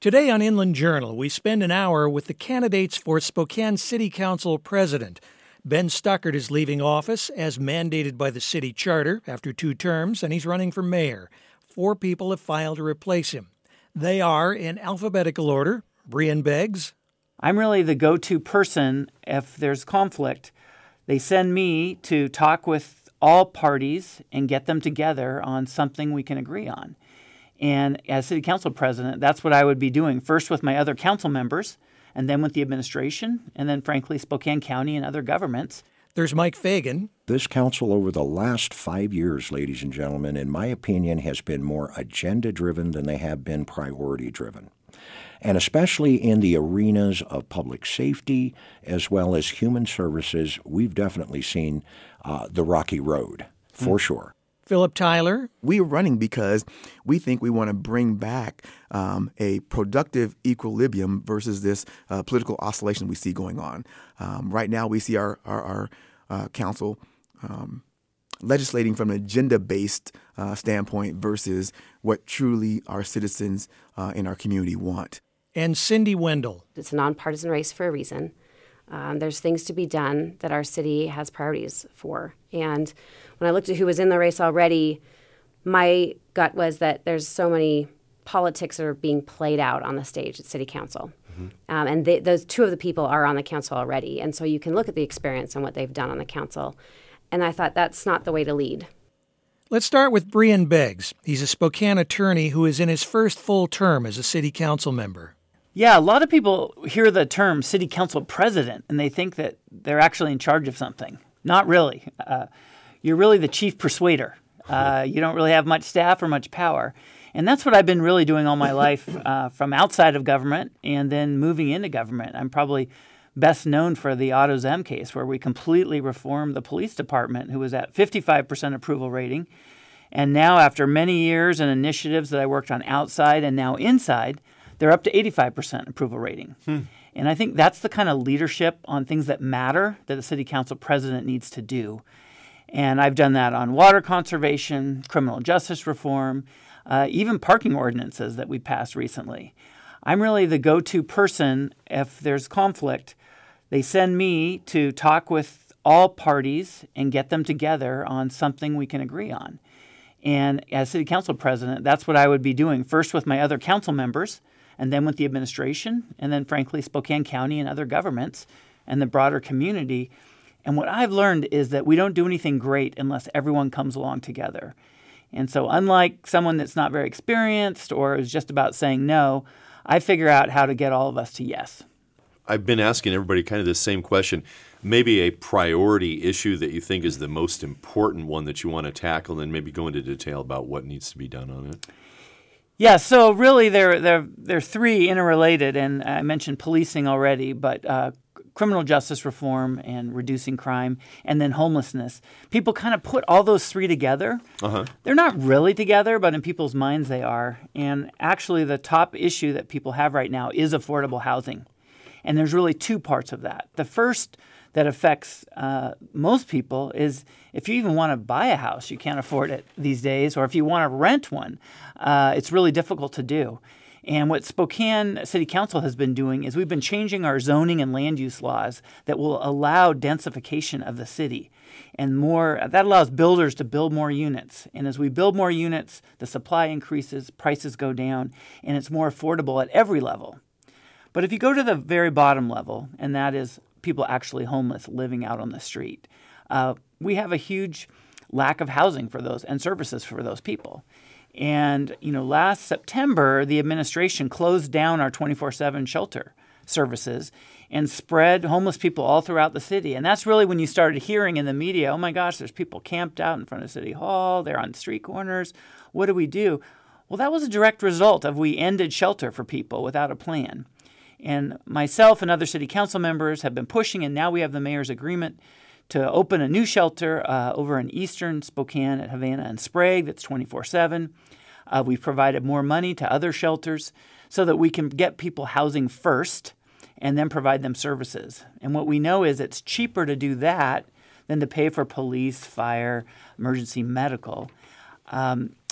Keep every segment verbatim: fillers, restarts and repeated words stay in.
Today on Inland Journal, we spend an hour with the candidates for Spokane City Council President. Ben Stuckert is leaving office as mandated by the city charter after two terms, and he's running for mayor. Four people have filed to replace him. They are, in alphabetical order, Breein Beggs. I'm really the go-to person if there's conflict. They send me to talk with all parties and get them together on something we can agree on. And as city council president, that's what I would be doing, first with my other council members, and then with the administration, and then, frankly, Spokane County and other governments. There's Mike Fagan. This council over the last five years, ladies and gentlemen, in my opinion, has been more agenda-driven than they have been priority-driven. And especially in the arenas of public safety as well as human services, we've definitely seen uh, the rocky road, for mm. sure. Philip Tyler. We are running because we think we want to bring back um, a productive equilibrium versus this uh, political oscillation we see going on. Um, right now, we see our, our, our uh, council um, legislating from an agenda-based uh, standpoint versus what truly our citizens uh, in our community want. And Cindy Wendell. It's a nonpartisan race for a reason. Um, there's things to be done that our city has priorities for. And when I looked at who was in the race already, my gut was that there's so many politics that are being played out on the stage at city council. Mm-hmm. Um, and they, those two of the people are on the council already. And so you can look at the experience and what they've done on the council. And I thought that's not the way to lead. Let's start with Breein Beggs. He's a Spokane attorney who is in his first full term as a city council member. Yeah, a lot of people hear the term city council president and they think that they're actually in charge of something. Not really. Uh, you're really the chief persuader. Uh, you don't really have much staff or much power. And that's what I've been really doing all my life uh, from outside of government and then moving into government. I'm probably best known for the AutoZem case where we completely reformed the police department, who was at fifty-five percent approval rating. And now after many years and initiatives that I worked on outside and now inside, they're up to eighty-five percent approval rating. Hmm. And I think that's the kind of leadership on things that matter that a city council president needs to do. And I've done that on water conservation, criminal justice reform, uh, even parking ordinances that we passed recently. I'm really the go-to person if there's conflict. They send me to talk with all parties and get them together on something we can agree on. And as city council president, that's what I would be doing, first with my other council members, and then with the administration, and then, frankly, Spokane County and other governments and the broader community. And what I've learned is that we don't do anything great unless everyone comes along together. And so unlike someone that's not very experienced or is just about saying no, I figure out how to get all of us to yes. I've been asking everybody kind of the same question. Maybe a priority issue that you think is the most important one that you want to tackle, and maybe go into detail about what needs to be done on it. Yeah, so really they're, they're, they're three interrelated, and I mentioned policing already, but uh, criminal justice reform and reducing crime, and then homelessness. People kind of put all those three together. Uh-huh. They're not really together, but in people's minds they are. And actually the top issue that people have right now is affordable housing. And there's really two parts of that. The first that affects uh, most people is if you even want to buy a house, you can't afford it these days, or if you want to rent one, uh, it's really difficult to do. And what Spokane City Council has been doing is we've been changing our zoning and land use laws that will allow densification of the city. And more that allows builders to build more units. And as we build more units, the supply increases, prices go down, and it's more affordable at every level. But if you go to the very bottom level, and that is people actually homeless living out on the street, uh, we have a huge lack of housing for those and services for those people. And, you know, last September, the administration closed down our twenty-four seven shelter services and spread homeless people all throughout the city. And that's really when you started hearing in the media, oh, my gosh, there's people camped out in front of City Hall. They're on street corners. What do we do? Well, that was a direct result of we ended shelter for people without a plan. And myself and other city council members have been pushing, and now we have the mayor's agreement to open a new shelter uh, over in eastern Spokane at Havana and Sprague that's twenty-four seven. Uh, we've provided more money to other shelters so that we can get people housing first and then provide them services. And what we know is it's cheaper to do that than to pay for police, fire, emergency medical. Um,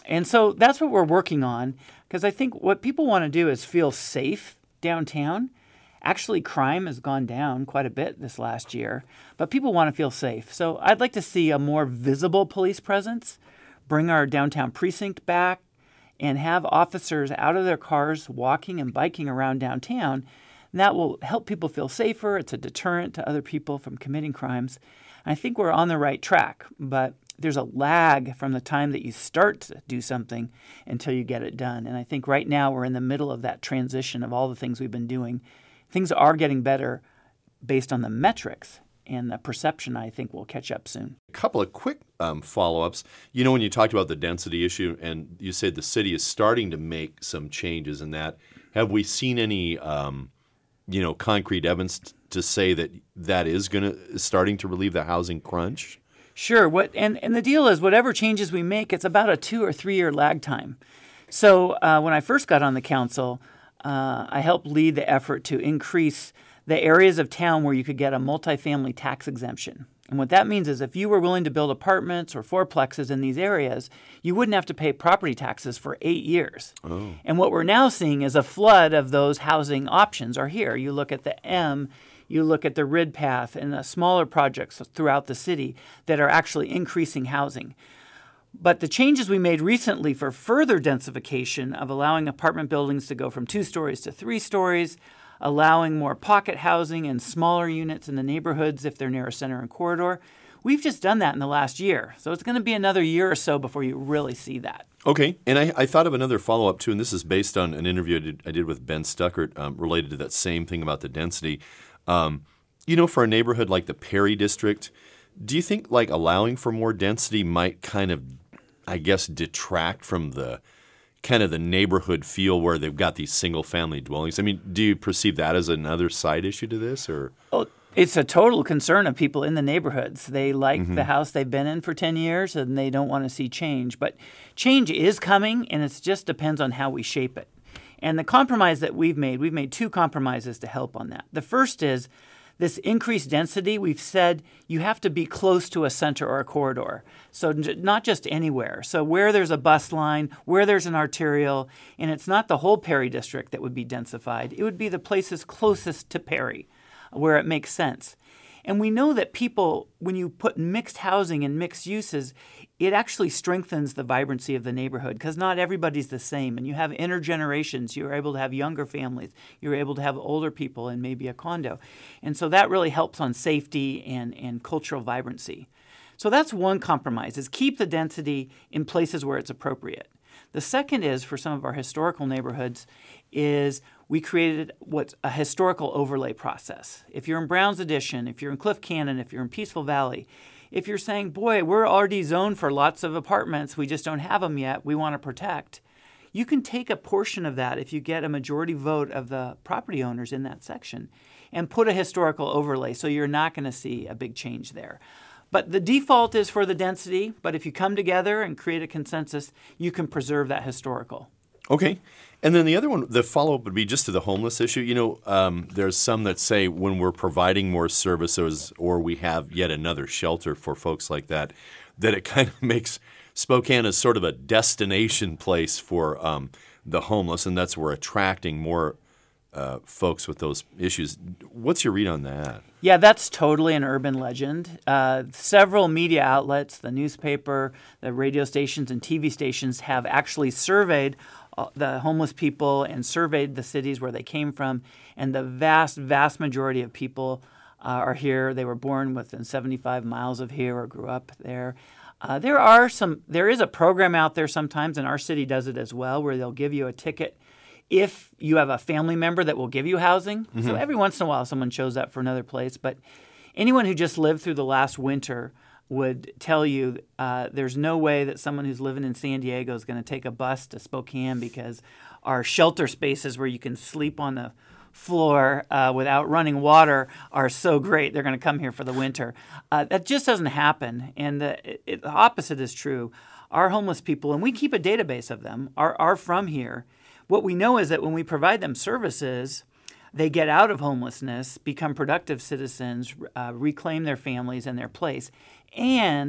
And so that's what we're working on, because I think what people want to do is feel safe downtown. Actually, crime has gone down quite a bit this last year, but people want to feel safe. So I'd like to see a more visible police presence, bring our downtown precinct back, and have officers out of their cars walking and biking around downtown. And that will help people feel safer. It's a deterrent to other people from committing crimes. And I think we're on the right track, but there's a lag from the time that you start to do something until you get it done. And I think right now we're in the middle of that transition of all the things we've been doing. Things are getting better based on the metrics, and the perception, I think, will catch up soon. A couple of quick um, follow-ups. You know, when you talked about the density issue and you said the city is starting to make some changes in that, have we seen any, um, you know, concrete evidence t- to say that that is going to starting to relieve the housing crunch? Sure. What and, and the deal is whatever changes we make, it's about a two or three year lag time. So uh, when I first got on the council, uh, I helped lead the effort to increase the areas of town where you could get a multifamily tax exemption. And what that means is if you were willing to build apartments or fourplexes in these areas, you wouldn't have to pay property taxes for eight years. Oh. And what we're now seeing is a flood of those housing options are here. You look at the M, you look at the R I D path and the smaller projects throughout the city that are actually increasing housing. But the changes we made recently for further densification of allowing apartment buildings to go from two stories to three stories, allowing more pocket housing and smaller units in the neighborhoods if they're near a center and corridor, we've just done that in the last year. So it's going to be another year or so before you really see that. Okay. And I, I thought of another follow-up, too, and this is based on an interview I did, I did with Ben Stuckert um, related to that same thing about the density. Um, you know, for a neighborhood like the Perry District, do you think, like, allowing for more density might kind of, I guess, detract from the kind of the neighborhood feel where they've got these single-family dwellings? I mean, do you perceive that as another side issue to this, or? Oh, it's a total concern of people in the neighborhoods. They like Mm-hmm. the house they've been in for ten years, and they don't want to see change. But change is coming, and it just depends on how we shape it. And the compromise that we've made, we've made two compromises to help on that. The first is this increased density. We've said you have to be close to a center or a corridor. So not just anywhere. So where there's a bus line, where there's an arterial, and it's not the whole Perry district that would be densified. It would be the places closest to Perry where it makes sense. And we know that people, when you put mixed housing and mixed uses, it actually strengthens the vibrancy of the neighborhood because not everybody's the same. And you have intergenerations. You're able to have younger families. You're able to have older people in maybe a condo. And so that really helps on safety and, and cultural vibrancy. So that's one compromise, is keep the density in places where it's appropriate. The second is, for some of our historical neighborhoods, is we created what's a historical overlay process. If you're in Browns Addition, if you're in Cliff Cannon, if you're in Peaceful Valley, if you're saying, boy, we're already zoned for lots of apartments, we just don't have them yet, we want to protect, you can take a portion of that if you get a majority vote of the property owners in that section and put a historical overlay so you're not going to see a big change there. But the default is for the density, but if you come together and create a consensus, you can preserve that historical. Okay. And then the other one, the follow-up would be just to the homeless issue. You know, um, there's some that say when we're providing more services or we have yet another shelter for folks like that, that it kind of makes Spokane as sort of a destination place for um, the homeless, and that's we're attracting more uh, folks with those issues. What's your read on that? Yeah, that's totally an urban legend. Uh, several media outlets, the newspaper, the radio stations, and T V stations have actually surveyed uh, the homeless people and surveyed the cities where they came from, and the vast, vast majority of people uh, are here. They were born within seventy-five miles of here or grew up there. Uh, there are some. There is a program out there sometimes, and our city does it as well, where they'll give you a ticket if you have a family member that will give you housing. Mm-hmm. So every once in a while someone shows up for another place. But anyone who just lived through the last winter would tell you uh, there's no way that someone who's living in San Diego is going to take a bus to Spokane because our shelter spaces where you can sleep on the floor uh, without running water are so great. They're going to come here for the winter. Uh, that just doesn't happen. And the, it, the opposite is true. Our homeless people, and we keep a database of them, are, are from here. What we know is that when we provide them services, they get out of homelessness, become productive citizens, uh, reclaim their families and their place. And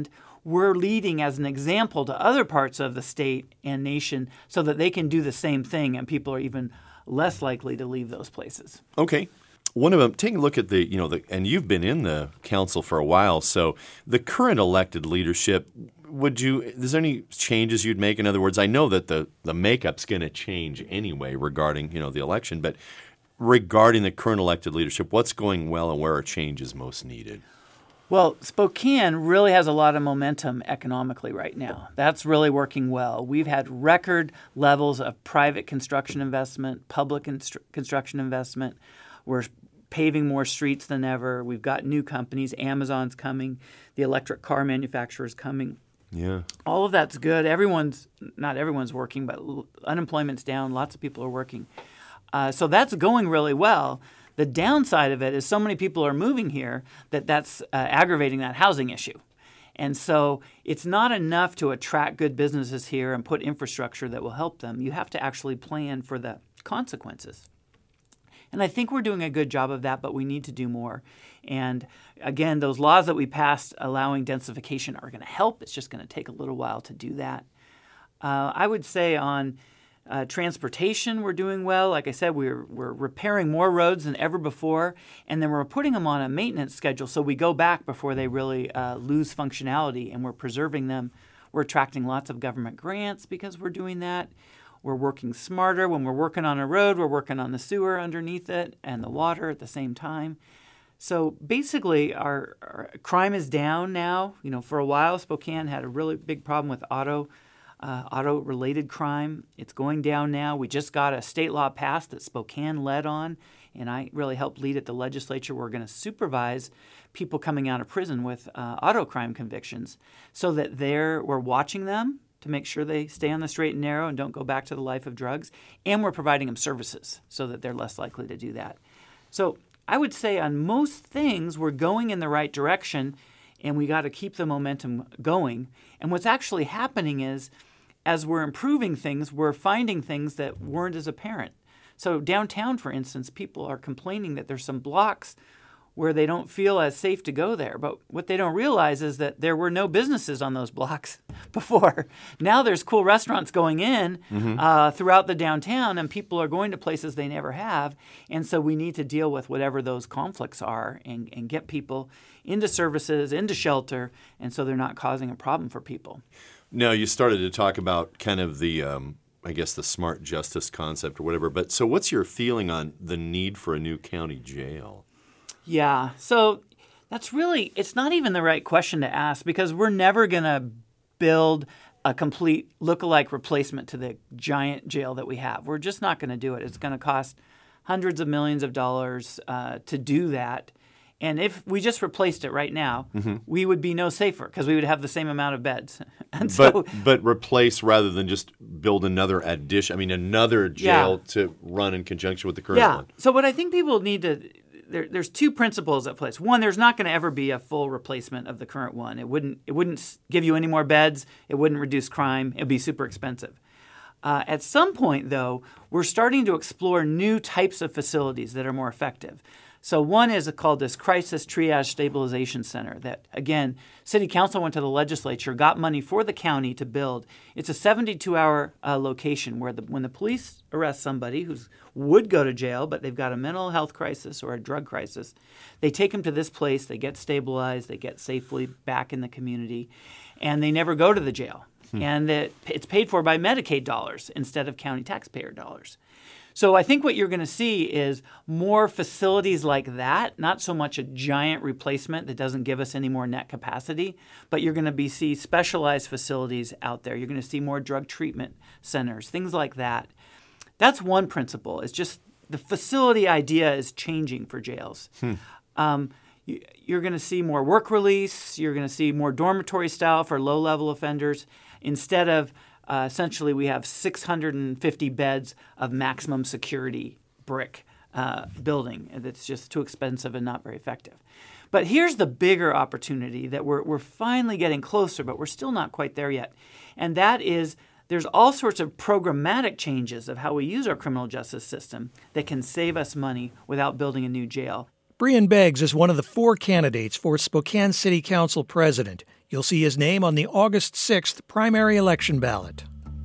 we're leading as an example to other parts of the state and nation so that they can do the same thing, and people are even less likely to leave those places. Okay. One of them, taking a look at the, you know, the, and you've been in the council for a while, so the current elected leadership, would you, is there any changes you'd make? In other words, I know that the, the makeup's going to change anyway regarding, you know, the election, but regarding the current elected leadership, what's going well and where are changes most needed? Well, Spokane really has a lot of momentum economically right now. That's really working well. We've had record levels of private construction investment, public instru- construction investment. We're paving more streets than ever. We've got new companies. Amazon's coming. The electric car manufacturer's coming. Yeah. All of that's good. Everyone's, not everyone's working, but unemployment's down. Lots of people are working. Uh, so that's going really well. The downside of it is so many people are moving here that that's uh, aggravating that housing issue. And so it's not enough to attract good businesses here and put infrastructure that will help them. You have to actually plan for the consequences. And I think we're doing a good job of that, but we need to do more. And again, those laws that we passed allowing densification are going to help. It's just going to take a little while to do that. Uh, I would say on uh, transportation, we're doing well. Like I said, we're, we're repairing more roads than ever before, and then we're putting them on a maintenance schedule so we go back before they really uh, lose functionality, and we're preserving them. We're attracting lots of government grants because we're doing that. We're working smarter. When we're working on a road, we're working on the sewer underneath it and the water at the same time. So basically, our, our crime is down now. You know, for a while, Spokane had a really big problem with auto, uh, auto-related crime. It's going down now. We just got a state law passed that Spokane led on, and I really helped lead at the legislature. We're going to supervise people coming out of prison with uh, auto crime convictions so that they're, we're watching them to make sure they stay on the straight and narrow and don't go back to the life of drugs. And we're providing them services so that they're less likely to do that. So I would say on most things, we're going in the right direction, and we got to keep the momentum going. And what's actually happening is, as we're improving things, we're finding things that weren't as apparent. So downtown, for instance, people are complaining that there's some blocks where they don't feel as safe to go there. But what they don't realize is that there were no businesses on those blocks before. Now there's cool restaurants going in mm-hmm. uh, throughout the downtown, and people are going to places they never have. And so we need to deal with whatever those conflicts are and, and get people into services, into shelter, and so they're not causing a problem for people. Now, you started to talk about kind of the, um, I guess, the smart justice concept or whatever. But so what's your feeling on the need for a new county jail? Yeah, so that's really, it's not even the right question to ask because we're never going to build a complete lookalike replacement to the giant jail that we have. We're just not going to do it. It's going to cost hundreds of millions of dollars uh, to do that. And if we just replaced it right now, mm-hmm. we would be no safer because we would have the same amount of beds. And so, but but replace rather than just build another addition, I mean, another jail yeah. to run in conjunction with the current yeah. one. So what I think people need to There, there's two principles at play. One, there's not going to ever be a full replacement of the current one. It wouldn't it wouldn't give you any more beds. It wouldn't reduce crime. It would be super expensive. Uh, at some point, though, we're starting to explore new types of facilities that are more effective. So one is called this Crisis Triage Stabilization Center that, again, City Council went to the legislature, got money for the county to build. It's a seventy-two hour uh, location where the, when the police arrest somebody who would go to jail, but they've got a mental health crisis or a drug crisis, they take them to this place, they get stabilized, they get safely back in the community, and they never go to the jail. Hmm. And it, it's paid for by Medicaid dollars instead of county taxpayer dollars. So I think what you're going to see is more facilities like that, not so much a giant replacement that doesn't give us any more net capacity, but you're going to be see specialized facilities out there. You're going to see more drug treatment centers, things like that. That's one principle. It's just the facility idea is changing for jails. Hmm. Um, you, you're going to see more work release. You're going to see more dormitory style for low-level offenders instead of Uh, essentially, we have six hundred fifty beds of maximum security brick uh, building that's just too expensive and not very effective. But here's the bigger opportunity that we're we're finally getting closer, but we're still not quite there yet. And that is there's all sorts of programmatic changes of how we use our criminal justice system that can save us money without building a new jail. Breann Beggs is one of the four candidates for Spokane City Council president. You'll see his name on the August sixth primary election ballot.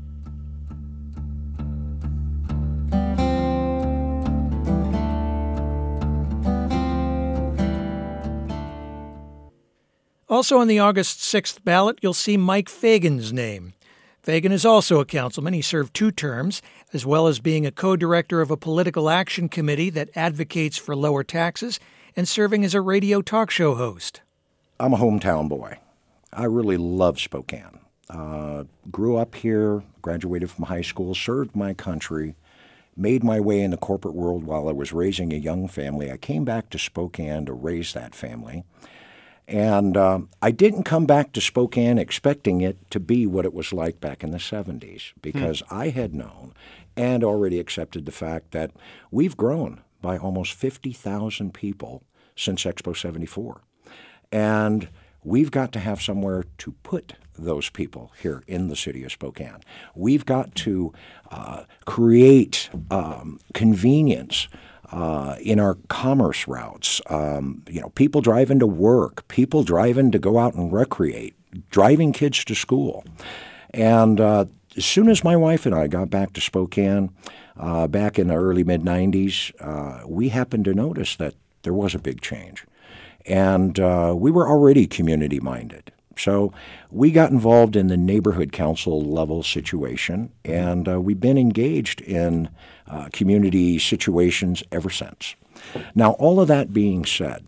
Also on the August sixth ballot, you'll see Mike Fagan's name. Fagan is also a councilman. He served two terms, as well as being a co-director of a political action committee that advocates for lower taxes and serving as a radio talk show host. I'm a hometown boy. I really love Spokane. Uh, grew up here, graduated from high school, served my country, made my way in the corporate world while I was raising a young family. I came back to Spokane to raise that family. And uh, I didn't come back to Spokane expecting it to be what it was like back in the seventies, because hmm. I had known and already accepted the fact that we've grown by almost fifty thousand people since Expo seventy-four. And we've got to have somewhere to put those people here in the city of Spokane. We've got to uh, create um, convenience Uh, in our commerce routes, um, you know, people driving to work, people driving to go out and recreate, driving kids to school. And uh, as soon as my wife and I got back to Spokane uh, back in the early mid nineties, uh, we happened to notice that there was a big change. And uh, we were already community-minded. So we got involved in the neighborhood council level situation, and uh, we've been engaged in uh, community situations ever since. Now, all of that being said,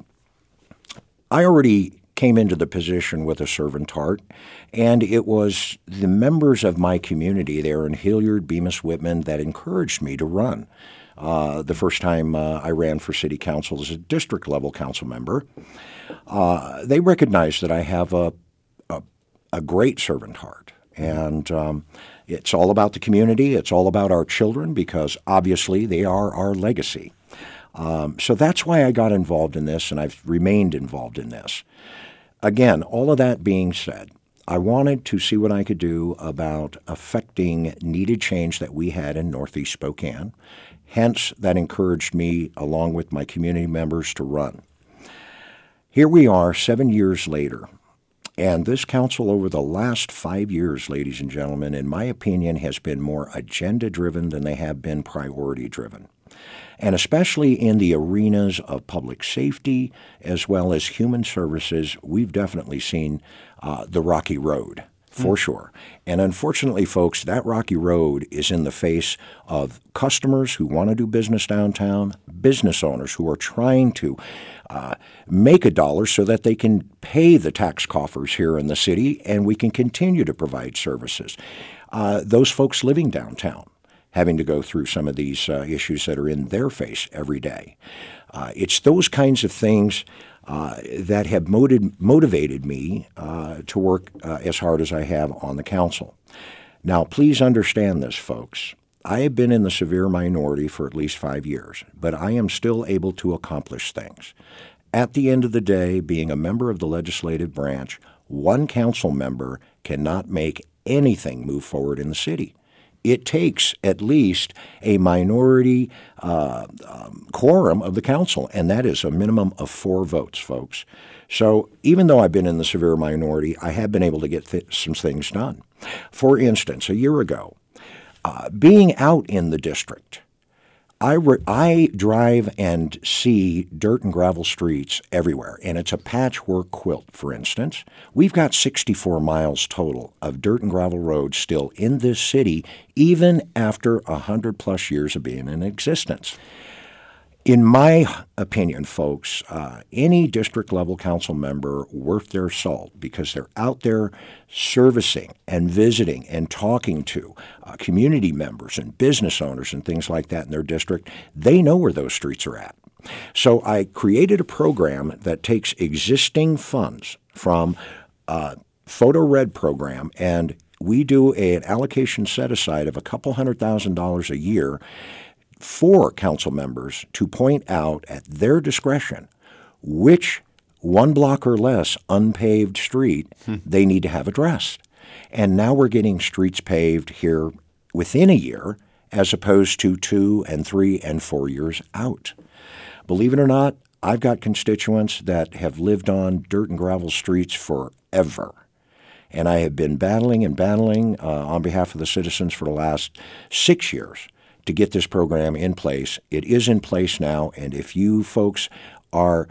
I already came into the position with a servant heart, and it was the members of my community there in Hilliard, Bemis, Whitman that encouraged me to run. Uh, the first time uh, I ran for city council as a district level council member, uh, they recognized that I have a a great servant heart. And um, it's all about the community. It's all about our children, because obviously they are our legacy. Um, so that's why I got involved in this, and I've remained involved in this. Again, all of that being said, I wanted to see what I could do about affecting needed change that we had in Northeast Spokane. Hence, that encouraged me, along with my community members, to run. Here we are, seven years later. And this council over the last five years, ladies and gentlemen, in my opinion, has been more agenda-driven than they have been priority-driven. And especially in the arenas of public safety as well as human services, we've definitely seen uh, the rocky road, for mm. sure. And unfortunately, folks, that rocky road is in the face of customers who want to do business downtown, business owners who are trying to Uh, make a dollar so that they can pay the tax coffers here in the city, and we can continue to provide services. Uh, those folks living downtown having to go through some of these uh, issues that are in their face every day. Uh, it's those kinds of things uh, that have motiv- motivated me uh, to work uh, as hard as I have on the council. Now, please understand this, folks. I have been in the severe minority for at least five years, but I am still able to accomplish things. At the end of the day, being a member of the legislative branch, one council member cannot make anything move forward in the city. It takes at least a minority uh, um, quorum of the council, and that is a minimum of four votes, folks. So even though I've been in the severe minority, I have been able to get th- some things done. For instance, a year ago, Uh, being out in the district, I, re- I drive and see dirt and gravel streets everywhere, and it's a patchwork quilt, for instance. We've got sixty-four miles total of dirt and gravel roads still in this city, even after one hundred plus years of being in existence. In my opinion, folks, uh, any district-level council member worth their salt, because they're out there servicing and visiting and talking to uh, community members and business owners and things like that in their district, they know where those streets are at. So I created a program that takes existing funds from a Photo Red program, and we do a, an allocation set-aside of a couple hundred thousand dollars a year for council members to point out at their discretion which one block or less unpaved street hmm. they need to have addressed. And now we're getting streets paved here within a year as opposed to two and three and four years out. Believe it or not, I've got constituents that have lived on dirt and gravel streets forever. And I have been battling and battling uh, on behalf of the citizens for the last six years to get this program in place. It is in place now, and if you folks are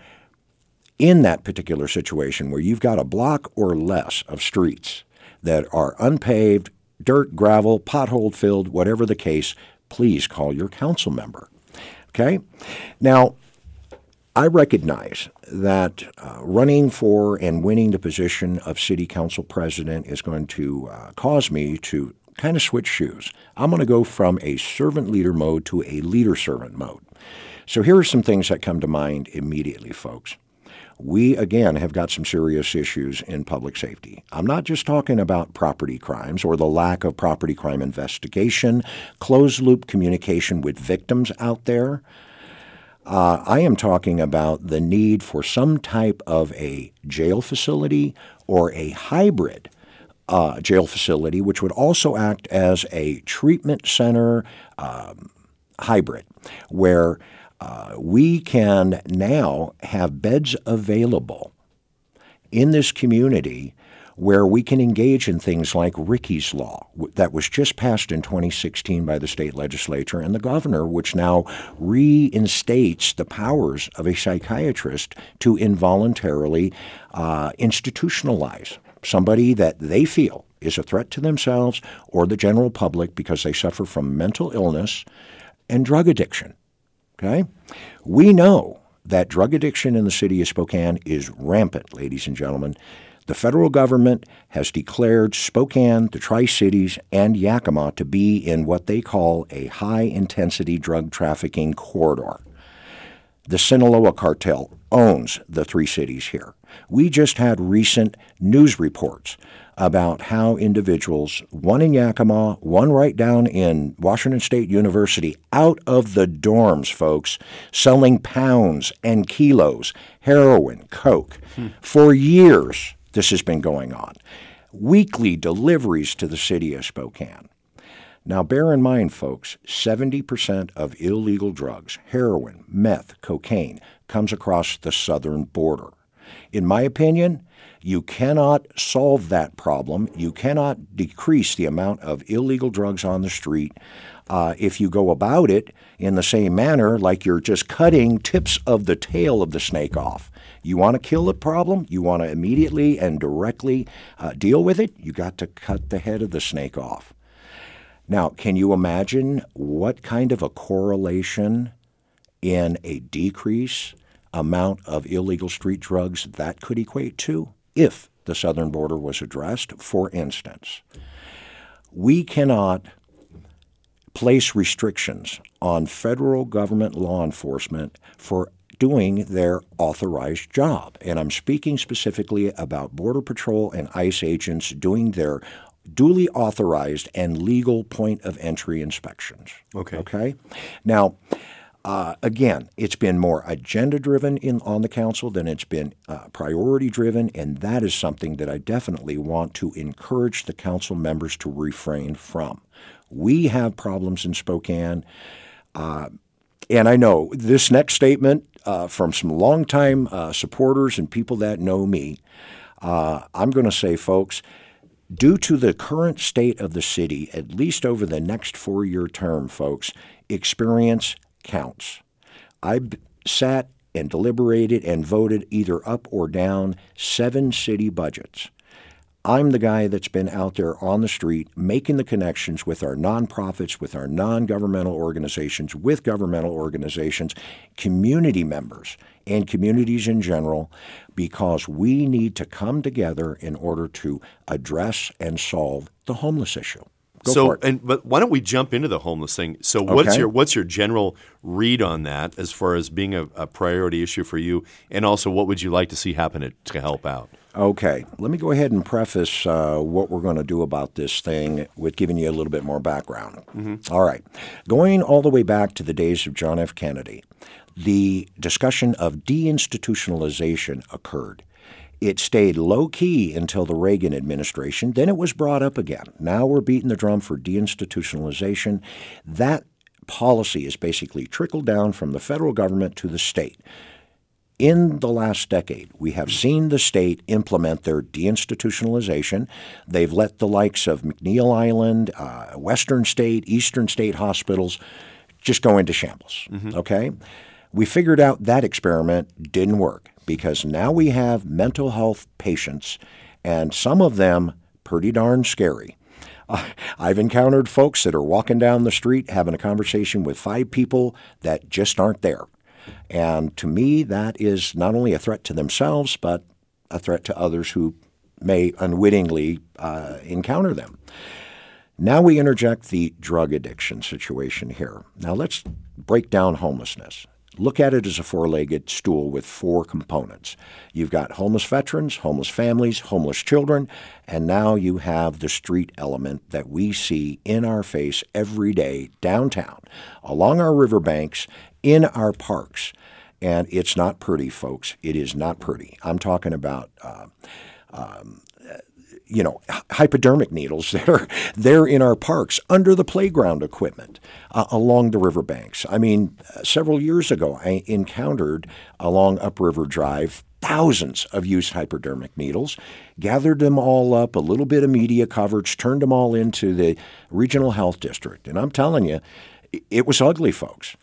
in that particular situation where you've got a block or less of streets that are unpaved, dirt, gravel, pothole filled, whatever the case, please call your council member. Okay? Now, I recognize that uh, running for and winning the position of city council president is going to uh, cause me to kind of switch shoes. I'm going to go from a servant leader mode to a leader servant mode. So here are some things that come to mind immediately, folks. We, again, have got some serious issues in public safety. I'm not just talking about property crimes or the lack of property crime investigation, closed-loop communication with victims out there. Uh, I am talking about the need for some type of a jail facility or a hybrid uh, jail facility, which would also act as a treatment center um, hybrid, where uh, we can now have beds available in this community where we can engage in things like Ricky's Law that was just passed in twenty sixteen by the state legislature and the governor, which now reinstates the powers of a psychiatrist to involuntarily uh, institutionalize somebody that they feel is a threat to themselves or the general public because they suffer from mental illness and drug addiction. Okay? We know that drug addiction in the city of Spokane is rampant, ladies and gentlemen. The federal government has declared Spokane, the Tri-Cities, and Yakima to be in what they call a high-intensity drug trafficking corridor. The Sinaloa cartel owns the three cities here. We just had recent news reports about how individuals, one in Yakima, one right down in Washington State University, out of the dorms, folks, selling pounds and kilos, heroin, coke, hmm. for years. This has been going on. Weekly deliveries to the city of Spokane. Now, bear in mind, folks, seventy percent of illegal drugs, heroin, meth, cocaine, comes across the southern border. In my opinion, you cannot solve that problem. You cannot decrease the amount of illegal drugs on the street uh, if you go about it in the same manner like you're just cutting tips of the tail of the snake off. You want to kill the problem, you want to immediately and directly uh, deal with it, you got to cut the head of the snake off. Now, can you imagine what kind of a correlation in a decrease amount of illegal street drugs that could equate to if the southern border was addressed? For instance, we cannot place restrictions on federal government law enforcement for doing their authorized job. And I'm speaking specifically about Border Patrol and ICE agents doing their duly authorized and legal point of entry inspections. Okay. Okay? Now, uh, again, it's been more agenda-driven in on the council than it's been uh, priority-driven, and that is something that I definitely want to encourage the council members to refrain from. We have problems in Spokane, uh, and I know this next statement uh, from some longtime uh, supporters and people that know me, uh, I'm going to say, folks, due to the current state of the city, at least over the next four-year term, folks, experience counts. I sat and deliberated and voted either up or down seven city budgets. I'm the guy that's been out there on the street making the connections with our nonprofits, with our non-governmental organizations, with governmental organizations, community members, and communities in general, because we need to come together in order to address and solve the homeless issue. Go so, for it. and but why don't we jump into the homeless thing? So, what's Okay. your what's your general read on that as far as being a, a priority issue for you, and also what would you like to see happen to, to help out? Okay, let me go ahead and preface uh, what we're going to do about this thing with giving you a little bit more background. Mm-hmm. All right. Going all the way back to the days of John F. Kennedy, the discussion of deinstitutionalization occurred. It stayed low-key until the Reagan administration. Then it was brought up again. Now we're beating the drum for deinstitutionalization. That policy is basically trickled down from the federal government to the state. In the last decade, we have seen the state implement their deinstitutionalization. They've let the likes of McNeil Island, uh, Western State, Eastern State hospitals just go into shambles, mm-hmm. okay? We figured out that experiment didn't work because now we have mental health patients, and some of them pretty darn scary. Uh, I've encountered folks that are walking down the street having a conversation with five people that just aren't there. And to me, that is not only a threat to themselves, but a threat to others who may unwittingly uh, encounter them. Now we interject the drug addiction situation here. Now let's break down homelessness. Look at it as a four-legged stool with four components. You've got homeless veterans, homeless families, homeless children, and now you have the street element that we see in our face every day downtown, along our riverbanks, in our parks. And it's not pretty, folks. It is not pretty. I'm talking about uh, um, you know, hypodermic needles that are there in our parks, under the playground equipment, uh, along the riverbanks. I mean, uh, several years ago, I encountered along Upriver Drive thousands of used hypodermic needles, gathered them all up, a little bit of media coverage, turned them all into the regional health district. And I'm telling you, it was ugly, folks.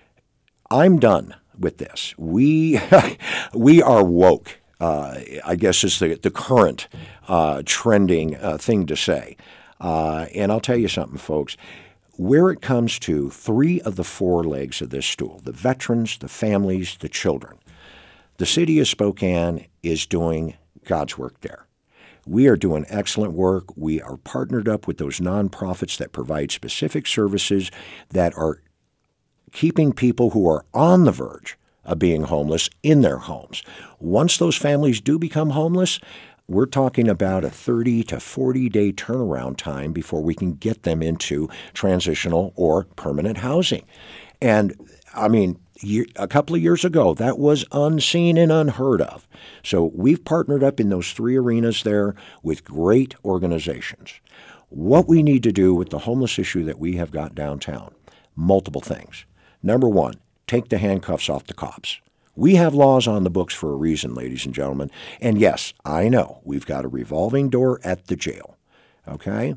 I'm done with this. We we are woke. Uh, I guess is the, the current uh, trending uh, thing to say. Uh, and I'll tell you something, folks. Where it comes to three of the four legs of this stool, the veterans, the families, the children, the city of Spokane is doing God's work there. We are doing excellent work. We are partnered up with those nonprofits that provide specific services that are keeping people who are on the verge of being homeless in their homes. Once those families do become homeless, we're talking about a thirty to forty day turnaround time before we can get them into transitional or permanent housing. And I mean, a couple of years ago, that was unseen and unheard of. So we've partnered up in those three arenas there with great organizations. What we need to do with the homeless issue that we have got downtown, multiple things. Number one, take the handcuffs off the cops. We have laws on the books for a reason, ladies and gentlemen. And yes, I know we've got a revolving door at the jail, okay?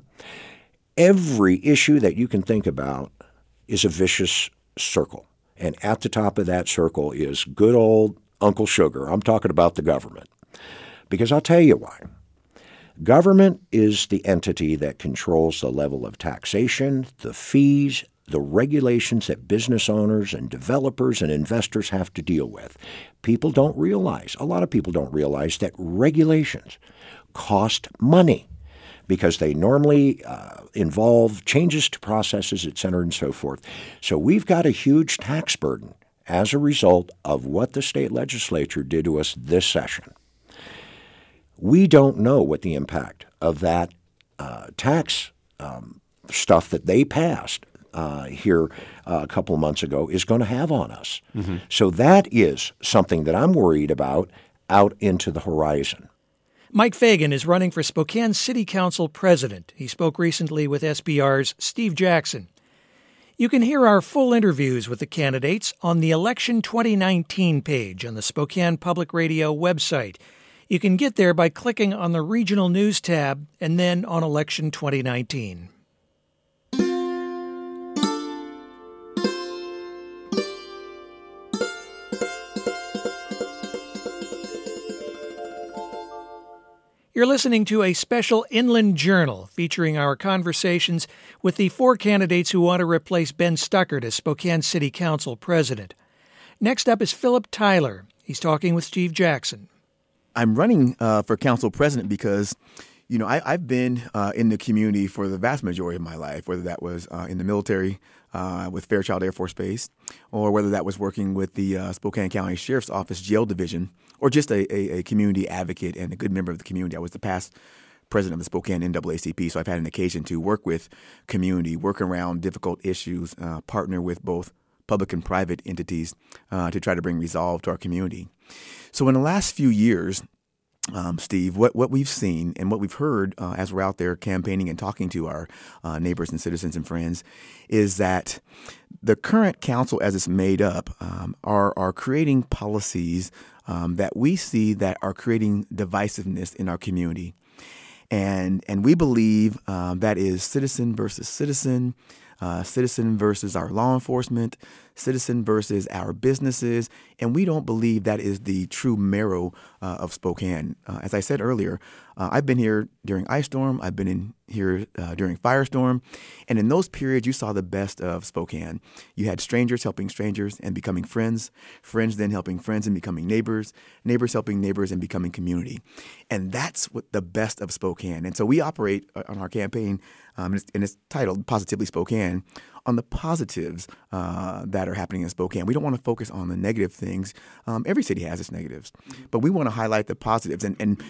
Every issue that you can think about is a vicious circle. And at the top of that circle is good old Uncle Sugar. I'm talking about the government. Because I'll tell you why. Government is the entity that controls the level of taxation, the fees, the regulations that business owners and developers and investors have to deal with. People don't realize, a lot of people don't realize that regulations cost money because they normally uh, involve changes to processes, et cetera, and so forth. So we've got a huge tax burden as a result of what the state legislature did to us this session. We don't know what the impact of that uh, tax um, stuff that they passed Uh, here uh, a couple of months ago is going to have on us. Mm-hmm. So that is something that I'm worried about out into the horizon. Mike Fagan is running for Spokane City Council president. He spoke recently with S B R's Steve Jackson. You can hear our full interviews with the candidates on the Election twenty nineteen page on the Spokane Public Radio website. You can get there by clicking on the Regional News tab and then on Election twenty nineteen. You're listening to a special Inland Journal featuring our conversations with the four candidates who want to replace Ben Stuckert as Spokane City Council president. Next up is Philip Tyler. He's talking with Steve Jackson. I'm running uh, for council president because, you know, I, I've been uh, in the community for the vast majority of my life, whether that was uh, in the military uh, with Fairchild Air Force Base, or whether that was working with the uh, Spokane County Sheriff's Office Jail Division, or just a, a, a community advocate and a good member of the community. I was the past president of the Spokane N double A C P, so I've had an occasion to work with community, work around difficult issues, uh, partner with both public and private entities uh, to try to bring resolve to our community. So in the last few years, Um, Steve, what, what we've seen and what we've heard uh, as we're out there campaigning and talking to our uh, neighbors and citizens and friends is that the current council, as it's made up, um, are, are creating policies um, that we see that are creating divisiveness in our community. And, and we believe um, that is citizen versus citizen, uh, citizen versus our law enforcement, citizen versus our businesses, and we don't believe that is the true marrow uh, of Spokane. Uh, as I said earlier, uh, I've been here during Ice Storm, I've been in here uh, during Firestorm, and in those periods you saw the best of Spokane. You had strangers helping strangers and becoming friends, friends then helping friends and becoming neighbors, neighbors helping neighbors and becoming community. And that's what the best of Spokane. And so we operate on our campaign, um, and, it's, and it's titled Positively Spokane, on the positives uh, that are happening in Spokane. We don't want to focus on the negative things. Um, every city has its negatives, but we want to highlight the positives. And, and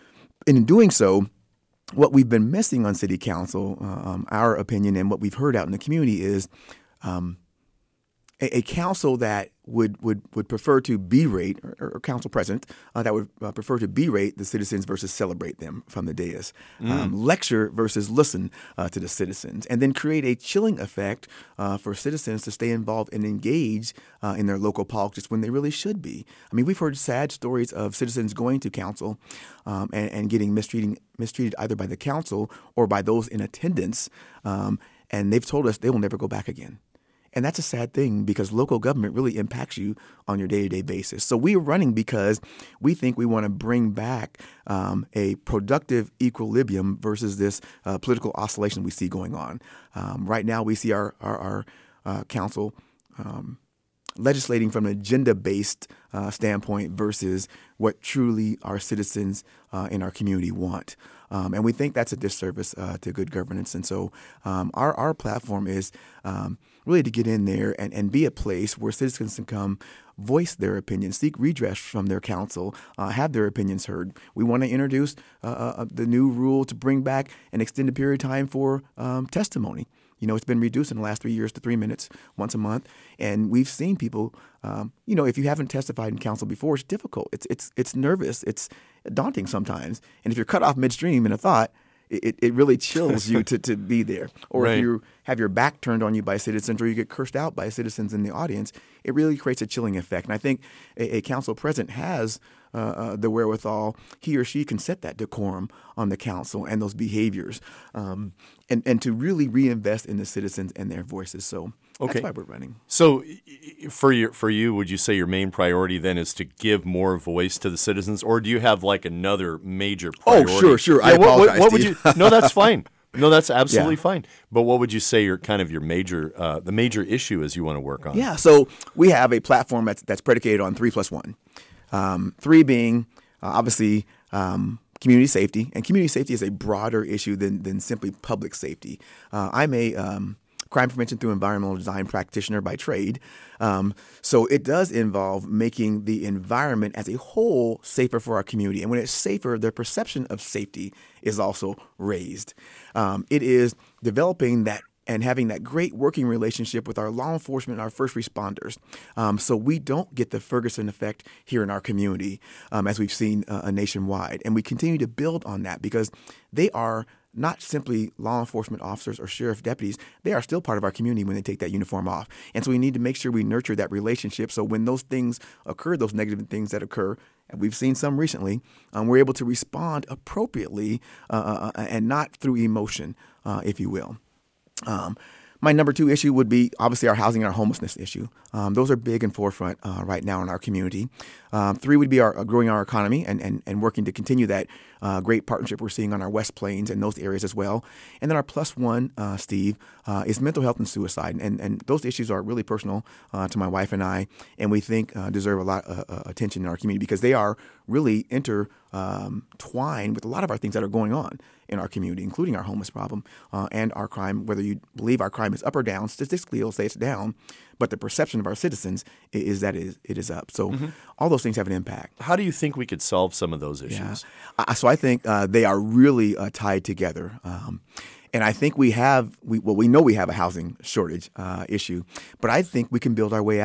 in doing so, what we've been missing on city council, um, our opinion and what we've heard out in the community is um, a, a council that would, would, would prefer to berate, or, or council president, uh, that would uh, prefer to berate the citizens versus celebrate them from the dais, mm. um, lecture versus listen uh, to the citizens, and then create a chilling effect uh, for citizens to stay involved and engage uh, in their local politics when they really should be. I mean, we've heard sad stories of citizens going to council um, and, and getting mistreating, mistreated either by the council or by those in attendance, um, and they've told us they will never go back again. And that's a sad thing because local government really impacts you on your day-to-day basis. So we are running because we think we want to bring back um, a productive equilibrium versus this uh, political oscillation we see going on. Um, right now we see our, our, our uh, council um, legislating from an agenda-based uh, standpoint versus what truly our citizens uh, in our community want. Um, and we think that's a disservice uh, to good governance. And so um, our, our platform is um, really to get in there and, and be a place where citizens can come voice their opinions, seek redress from their council, uh, have their opinions heard. We want to introduce uh, uh, the new rule to bring back an extended period of time for um, testimony. You know, it's been reduced in the last three years to three minutes once a month. And we've seen people, um, you know, if you haven't testified in council before, it's difficult. It's it's it's nervous. It's daunting sometimes. And if you're cut off midstream in a thought, it, it really chills you to, to be there. Or right. if you have your back turned on you by citizens or you get cursed out by citizens in the audience, it really creates a chilling effect. And I think a, a council president has uh, uh, the wherewithal. He or she can set that decorum on the council and those behaviors um, and, and to really reinvest in the citizens and their voices. So okay. that's why we're running. So for your, for you, would you say your main priority then is to give more voice to the citizens, or do you have like another major priority? Oh, sure, sure. Yeah, I what, apologize, what, what would Steve. you? No, that's fine. No, that's absolutely Yeah. fine. But what would you say your kind of your major, uh, the major issue is you want to work on? Yeah, so we have a platform that's that's predicated on three plus one. Um, three being uh, obviously um, community safety, and community safety is a broader issue than than simply public safety. Uh, I'm a um, crime prevention through environmental design practitioner by trade, um, so it does involve making the environment as a whole safer for our community. And when it's safer, their perception of safety is also raised. Um, it is developing that and having that great working relationship with our law enforcement and our first responders. Um, so we don't get the Ferguson effect here in our community, um, as we've seen uh, nationwide. And we continue to build on that because they are not simply law enforcement officers or sheriff deputies. They are still part of our community when they take that uniform off. And so we need to make sure we nurture that relationship so when those things occur, those negative things that occur, and we've seen some recently, um, we're able to respond appropriately uh, uh, and not through emotion, uh, if you will. Um, my number two issue would be obviously our housing and our homelessness issue. Um, those are big and forefront uh, right now in our community. Um, three would be our uh, growing our economy and, and, and working to continue that uh, great partnership we're seeing on our West Plains and those areas as well. And then our plus one, uh, Steve, uh, is mental health and suicide. And, and those issues are really personal uh, to my wife and I, and we think uh, deserve a lot of uh, attention in our community because they are really intertwined um, with a lot of our things that are going on in our community, including our homeless problem uh, and our crime. Whether you believe our crime is up or down, statistically it'll say it's down, but the perception of our citizens is, is that it is, it is up. So mm-hmm. all those things have an impact. How do you think we could solve some of those issues? Yeah. I, so I think uh, they are really uh, tied together. Um, and I think we have, we, well, we know we have a housing shortage uh, issue, but I think we can build our way out of it.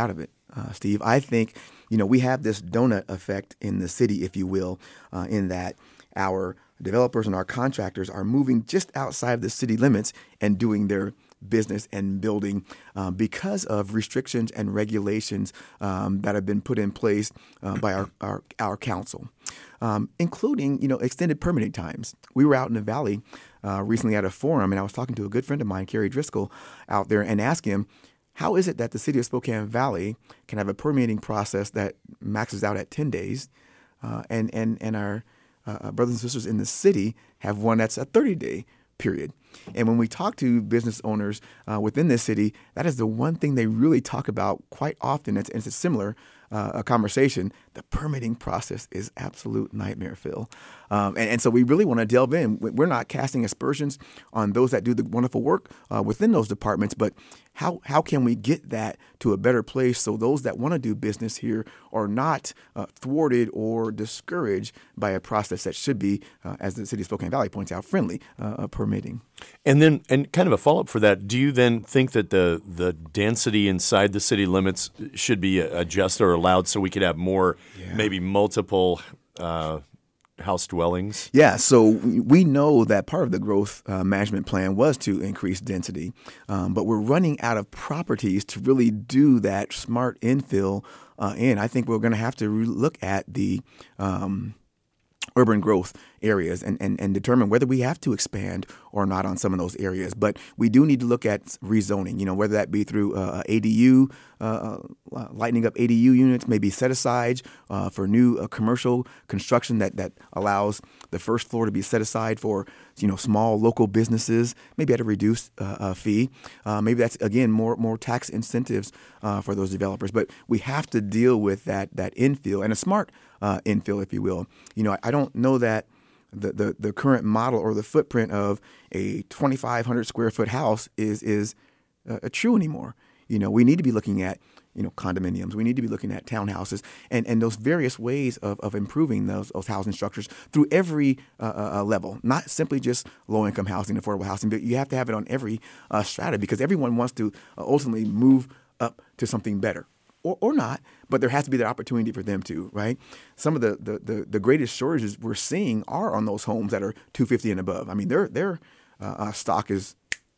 uh, Steve. I think, you know, we have this donut effect in the city, if you will, uh, in that our developers and our contractors are moving just outside of the city limits and doing their business and building um, because of restrictions and regulations um, that have been put in place uh, by our, our, our council, um, including, you know, extended permitting times. We were out in the Valley uh, recently at a forum, and I was talking to a good friend of mine, Kerry Driscoll, out there and asking him, how is it that the city of Spokane Valley can have a permitting process that maxes out at ten days uh, and, and, and our uh, brothers and sisters in the city have one that's a thirty-day period? And when we talk to business owners uh, within this city, that is the one thing they really talk about quite often. It's, it's a similar uh, a conversation. The permitting process is absolute nightmare, Phil. Um, and, and so we really want to delve in. We're not casting aspersions on those that do the wonderful work uh, within those departments, but how how can we get that to a better place so those that want to do business here are not uh, thwarted or discouraged by a process that should be, uh, as the city of Spokane Valley points out, friendly uh, permitting. And then, and kind of a follow-up for that, do you then think that the the density inside the city limits should be adjusted or allowed so we could have more, yeah. maybe multiple uh, house dwellings? Yeah, so we know that part of the growth uh, management plan was to increase density, um, but we're running out of properties to really do that smart infill uh, in. I think we're going to have to re- look at the um, urban growth areas and, and, and determine whether we have to expand or not on some of those areas. But we do need to look at rezoning, you know, whether that be through uh, A D U, uh, uh, lightening up A D U units, maybe set aside uh, for new uh, commercial construction that, that allows the first floor to be set aside for, you know, small local businesses, maybe at a reduced uh, uh, fee. Uh, maybe that's, again, more more tax incentives uh, for those developers. But we have to deal with that that infill and a smart uh, infill, if you will. You know, I, I don't know that The, the the current model or the footprint of a twenty-five hundred square foot house is is uh, true anymore. You know, we need to be looking at, you know, condominiums. We need to be looking at townhouses and, and those various ways of, of improving those, those housing structures through every uh, uh, level, not simply just low-income housing, affordable housing, but you have to have it on every uh, strata because everyone wants to uh, ultimately move up to something better. Or, or not, but there has to be that opportunity for them to, right? Some of the, the, the, the greatest shortages we're seeing are on those homes that are two fifty and above. I mean, their their uh, uh, stock is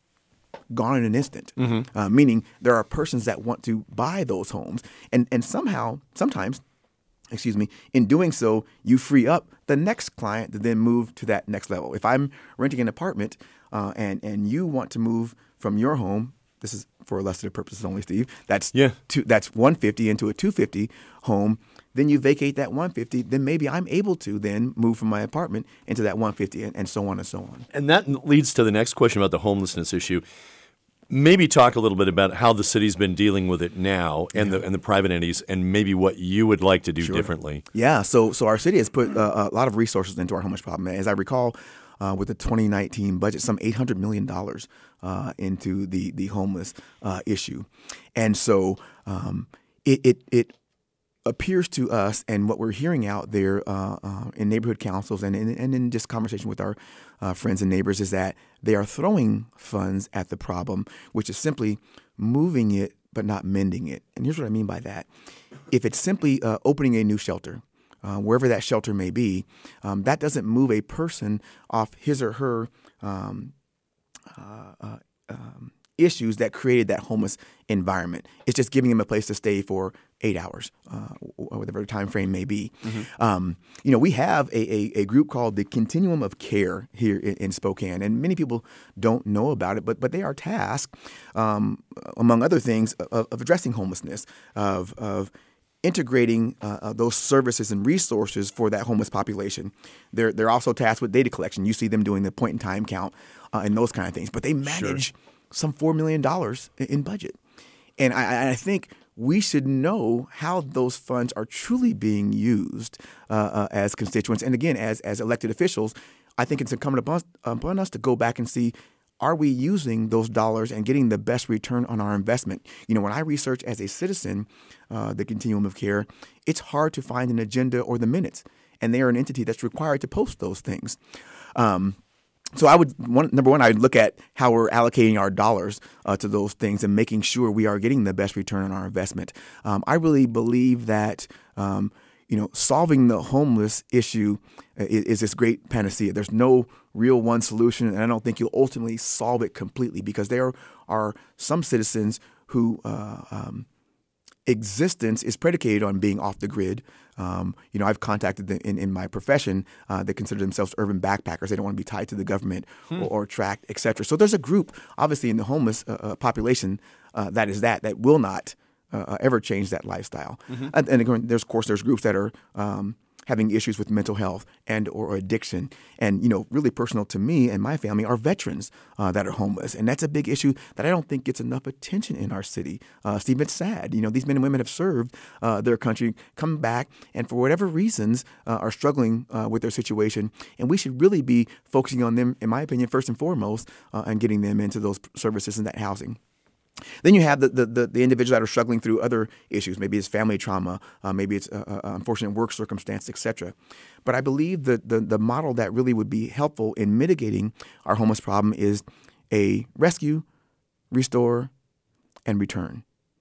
gone in an instant, mm-hmm. uh, meaning there are persons that want to buy those homes. And, and somehow, sometimes, excuse me, in doing so, you free up the next client to then move to that next level. If I'm renting an apartment uh, and, and you want to move from your home, this is for illustrative purposes only, Steve. That's yeah. two, that's one fifty into a two fifty home. Then you vacate that one fifty. Then maybe I'm able to then move from my apartment into that one fifty, and, and so on and so on. And that leads to the next question about the homelessness issue. Maybe talk a little bit about how the city's been dealing with it now, and yeah. the and the private entities, and maybe what you would like to do sure. differently. Yeah. So so our city has put uh, a lot of resources into our homeless problem. As I recall, Uh, with the twenty nineteen budget, some eight hundred million dollars uh, into the the homeless uh, issue. And so um, it, it it appears to us, and what we're hearing out there uh, uh, in neighborhood councils and in, and in just conversation with our uh, friends and neighbors, is that they are throwing funds at the problem, which is simply moving it but not mending it. And here's what I mean by that. If it's simply uh, opening a new shelter, Uh, wherever that shelter may be, um, that doesn't move a person off his or her um, uh, uh, um, issues that created that homeless environment. It's just giving them a place to stay for eight hours, uh, or whatever the time frame may be. Mm-hmm. Um, you know, we have a, a, a group called the Continuum of Care here in, in Spokane, and many people don't know about it, but but they are tasked, um, among other things, of, of addressing homelessness, of of integrating uh, uh, those services and resources for that homeless population. They're they're also tasked with data collection. You see them doing the point in time count uh, and those kind of things. But they manage sure. some four million dollars in budget. And I, I think we should know how those funds are truly being used uh, uh, as constituents. And again, as as elected officials, I think it's incumbent upon, upon us to go back and see, are we using those dollars and getting the best return on our investment? You know, when I research as a citizen uh, the Continuum of Care, it's hard to find an agenda or the minutes, and they are an entity that's required to post those things. Um, So I would, one, number one, I'd look at how we're allocating our dollars uh, to those things and making sure we are getting the best return on our investment. Um, I really believe that um, you know, solving the homeless issue is, is this great panacea. There's no real one solution, and I don't think you'll ultimately solve it completely, because there are some citizens who uh, um, existence is predicated on being off the grid. Um, you know, I've contacted them in, in my profession uh, that consider themselves urban backpackers. They don't want to be tied to the government hmm. or, or tracked, et cetera. So there's a group, obviously, in the homeless uh, uh, population uh, that is that, that will not uh, ever change that lifestyle. Mm-hmm. And, and again, there's, of course, there's groups that are um, having issues with mental health and or addiction. And, you know, really personal to me and my family are veterans uh, that are homeless. And that's a big issue that I don't think gets enough attention in our city. Uh, Steve, it's sad. You know, these men and women have served uh, their country, come back, and for whatever reasons uh, are struggling uh, with their situation. And we should really be focusing on them, in my opinion, first and foremost, uh, and getting them into those services and that housing. Then you have the, the, the, the individuals that are struggling through other issues. Maybe it's family trauma, uh, maybe it's uh, uh, unfortunate work circumstance, et cetera. But I believe that the, the model that really would be helpful in mitigating our homeless problem is a rescue, restore, and return.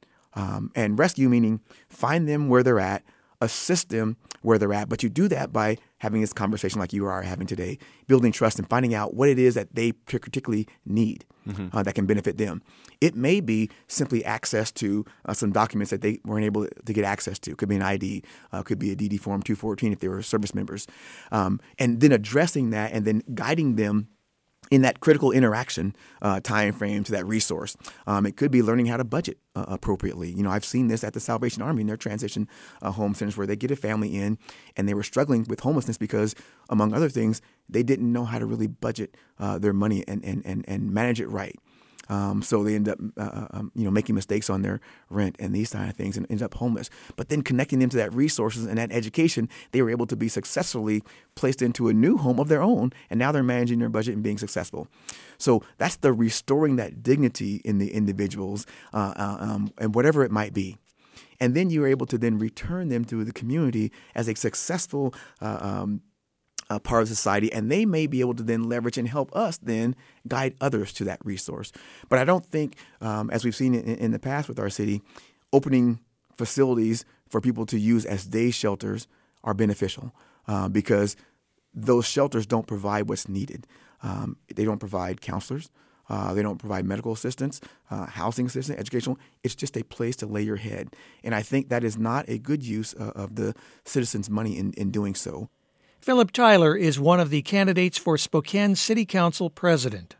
Um, and rescue meaning find them where they're at, assist them where they're at. But you do that by having this conversation like you are having today, building trust and finding out what it is that they particularly need mm-hmm. uh, that can benefit them. It may be simply access to uh, some documents that they weren't able to get access to. Could be an I D, uh, could be a D D Form two fourteen if they were service members. Um, and then addressing that and then guiding them in that critical interaction uh, time frame to that resource. Um, it could be learning how to budget uh, appropriately. You know, I've seen this at the Salvation Army in their transition uh, home centers where they get a family in and they were struggling with homelessness because, among other things, they didn't know how to really budget uh, their money and, and, and, and manage it right. Um, so they end up, uh, um, you know, making mistakes on their rent and these kind of things and end up homeless. But then connecting them to that resources and that education, they were able to be successfully placed into a new home of their own, and now they're managing their budget and being successful. So that's the restoring that dignity in the individuals uh, uh, um, and whatever it might be. And then you're able to then return them to the community as a successful uh, um Uh, part of society, and they may be able to then leverage and help us then guide others to that resource. But I don't think, um, as we've seen in, in the past with our city, opening facilities for people to use as day shelters are beneficial uh, because those shelters don't provide what's needed. Um, they don't provide counselors. Uh, they don't provide medical assistance, uh, housing assistance, educational. It's just a place to lay your head. And I think that is not a good use uh, of the citizens' money in, in doing so. Philip Tyler is one of the candidates for Spokane City Council president.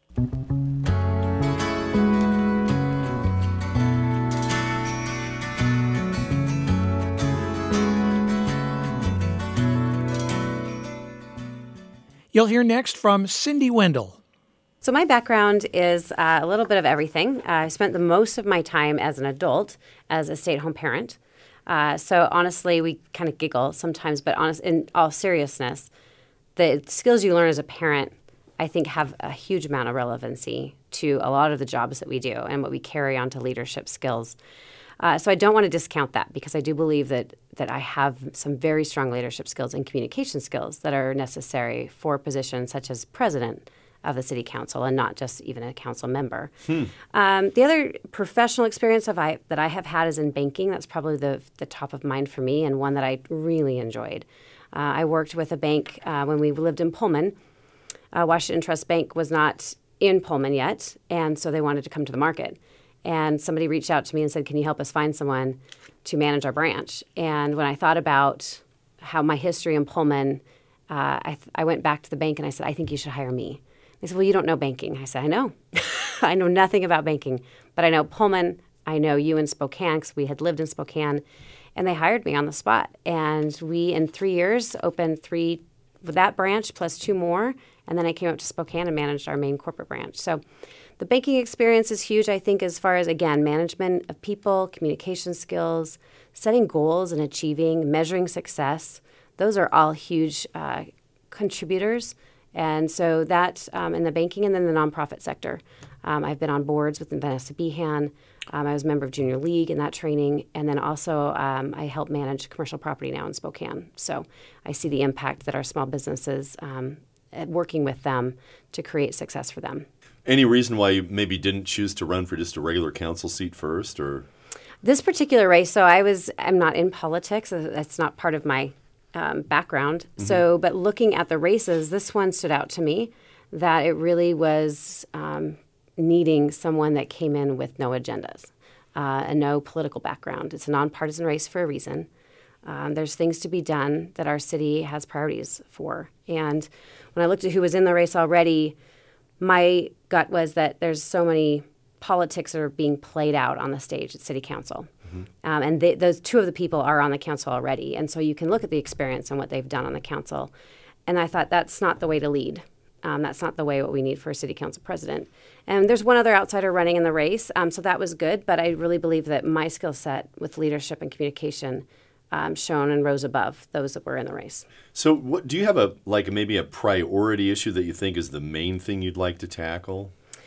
You'll hear next from Cindy Wendell. So my background is uh, a little bit of everything. Uh, I spent the most of my time as an adult as a stay-at-home parent. Uh, so honestly, we kind of giggle sometimes, but honest, in all seriousness, the skills you learn as a parent, I think, have a huge amount of relevancy to a lot of the jobs that we do and what we carry on to leadership skills. Uh, so I don't want to discount that because I do believe that that I have some very strong leadership skills and communication skills that are necessary for positions such as president of the city council and not just even a council member. Hmm. Um, the other professional experience of I, that I have had is in banking. That's probably the, the top of mind for me and one that I really enjoyed. Uh, I worked with a bank uh, when we lived in Pullman. Uh, Washington Trust Bank was not in Pullman yet, and so they wanted to come to the market. And somebody reached out to me and said, can you help us find someone to manage our branch? And when I thought about how my history in Pullman, uh, I, th- I went back to the bank and I said, I think you should hire me. They said, well, you don't know banking. I said, I know. I know nothing about banking, but I know Pullman. I know you in Spokane because we had lived in Spokane, and they hired me on the spot. And we, in three years, opened three with that branch plus two more, and then I came up to Spokane and managed our main corporate branch. So the banking experience is huge, I think, as far as, again, management of people, communication skills, setting goals and achieving, measuring success. Those are all huge uh, contributors. And so that um, in the banking and then the nonprofit sector. Um, I've been on boards with Vanessa Behan. Um, I was a member of Junior League in that training. And then also um, I help manage commercial property now in Spokane. So I see the impact that our small businesses um, at working with them to create success for them. Any reason why you maybe didn't choose to run for just a regular council seat first, or? This particular race, so I was, I'm not in politics. That's not part of my um, background. Mm-hmm. So, but looking at the races, this one stood out to me that it really was um, needing someone that came in with no agendas uh, and no political background. It's a nonpartisan race for a reason. Um, there's things to be done that our city has priorities for. And when I looked at who was in the race already, my gut was that there's so many politics that are being played out on the stage at City Council. Mm-hmm. Um, and they, those two of the people are on the council already. And so you can look at the experience and what they've done on the council. And I thought that's not the way to lead. Um, that's not the way what we need for a city council president. And there's one other outsider running in the race, um, so that was good. But I really believe that my skill set with leadership and communication um, shone and rose above those that were in the race. So what, do you have a like maybe a priority issue that you think is the main thing you'd like to tackle?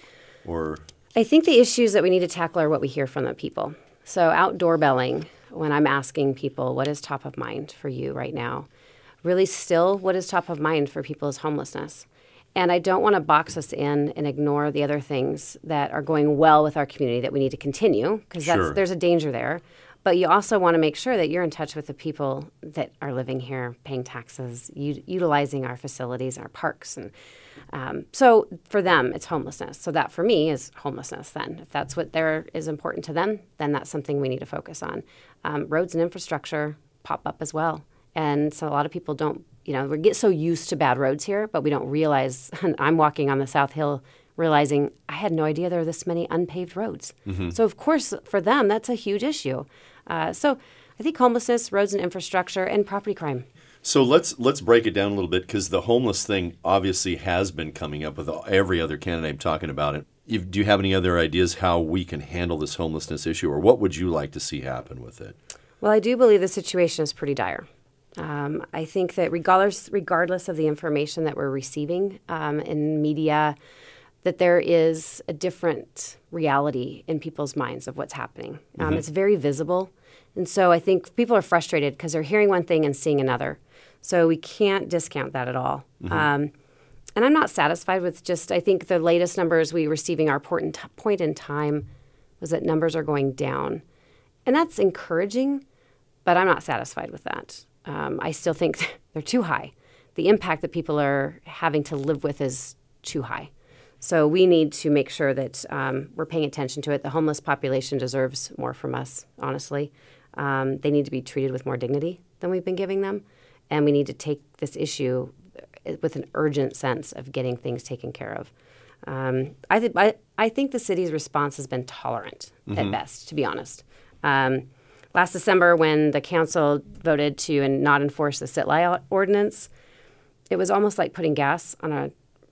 Or I think the issues that we need to tackle are what we hear from the people. So outdoor belling, when I'm asking people what is top of mind for you right now, really still what is top of mind for people is homelessness. And I don't want to box us in and ignore the other things that are going well with our community that we need to continue, because Sure. there's a danger there. But you also want to make sure that you're in touch with the people that are living here, paying taxes, u- utilizing our facilities, our parks. And um, so for them, it's homelessness. So that for me is homelessness then. If that's what there is important to them, then that's something we need to focus on. Um, roads and infrastructure pop up as well. And so a lot of people don't, you know, we get so used to bad roads here, but we don't realize, and I'm walking on the South Hill realizing I had no idea there were this many unpaved roads. Mm-hmm. So of course, for them, that's a huge issue. Uh, so I think homelessness, roads and infrastructure, and property crime. So let's let's break it down a little bit, because the homeless thing obviously has been coming up with every other candidate talking about it. If, do you have any other ideas how we can handle this homelessness issue, or what would you like to see happen with it? Well, I do believe the situation is pretty dire. Um, I think that regardless regardless of the information that we're receiving um, in media, that there is a different reality in people's minds of what's happening. Um, mm-hmm. It's very visible. And so I think people are frustrated because they're hearing one thing and seeing another. So we can't discount that at all. Mm-hmm. Um, and I'm not satisfied with just, I think the latest numbers we receiving our point in, point in time was that numbers are going down. And that's encouraging, but I'm not satisfied with that. Um, I still think they're too high. The impact that people are having to live with is too high. So we need to make sure that um, we're paying attention to it. The homeless population deserves more from us, honestly. Um, they need to be treated with more dignity than we've been giving them. And we need to take this issue with an urgent sense of getting things taken care of. Um, I, th- I, I think the city's response has been tolerant mm-hmm. at best, to be honest. Um, last December, when the council voted to not enforce the sit-lie ordinance, it was almost like putting gas on a